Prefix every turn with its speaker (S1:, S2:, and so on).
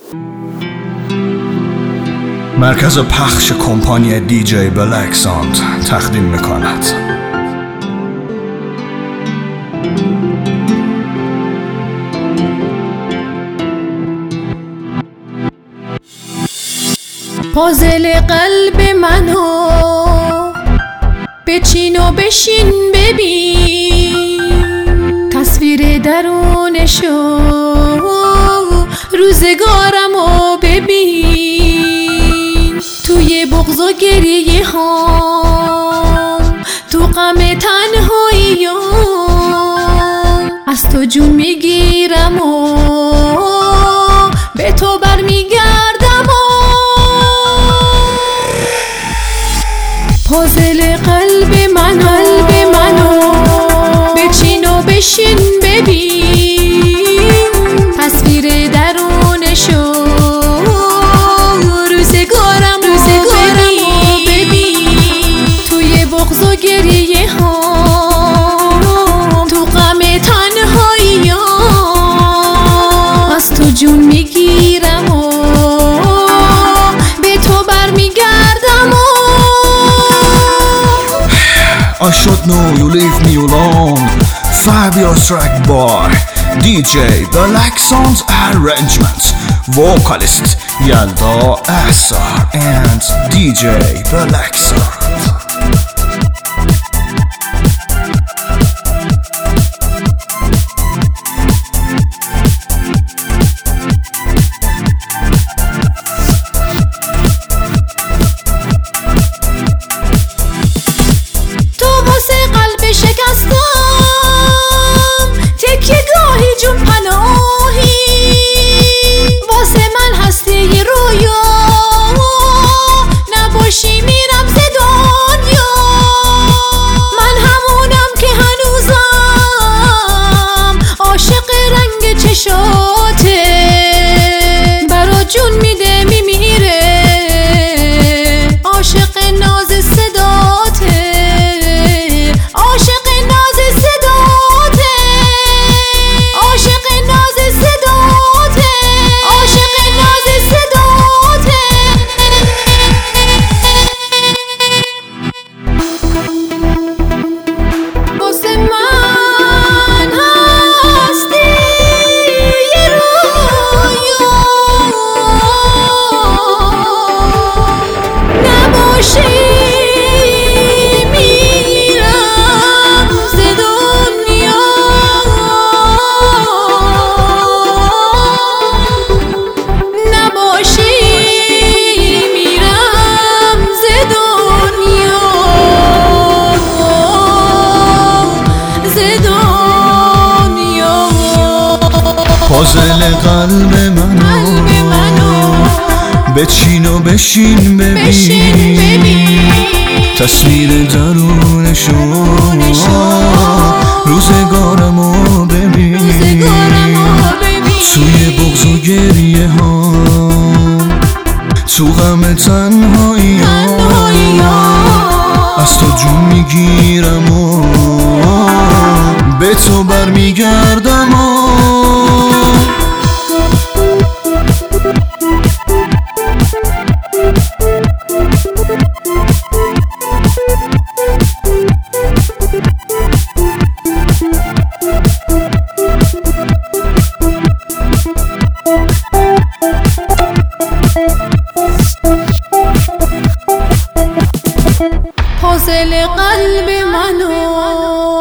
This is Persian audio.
S1: مرکز پخش کمپانی دیجی بلک ساوند تقدیم میکند.
S2: پازل قلب منو بچین و بشین ببین، تصویر درونشو روزگارمو ببین. توی بغض و گریه هام، تو غم تنهاییام، از تو جون میگیرم و به تو برمیگردم. پازل قلب منو بچین و بشین ببین، تصویر درونشو روزگارمو ببین. توی بغض و گریه هام، تو غم تنهاییام، از تو جون میگیرم و به تو برمیگردم.
S1: I should know you leave me alone. Fabulous track by DJ Belack Sound's arrangements. Vocalist Yalda Asar and DJ Belack Sound.
S2: برا جون میده میمیره، عاشق ناز صداته، عاشق ناز صداته، عاشق ناز صداته، عاشق ناز صداته. واسه من هستی میرم ز دنیا، نباشی میرم ز دنیا، ز دنیا.
S1: پازل قلب منو بچین و بشین ببین، تصویر درونشو روزگارمو ببین. توی بغض و گریه ها، تو غم تنهایی ها، از تو جون میگیرم و به تو برمیگردم.
S2: پازل قلب منو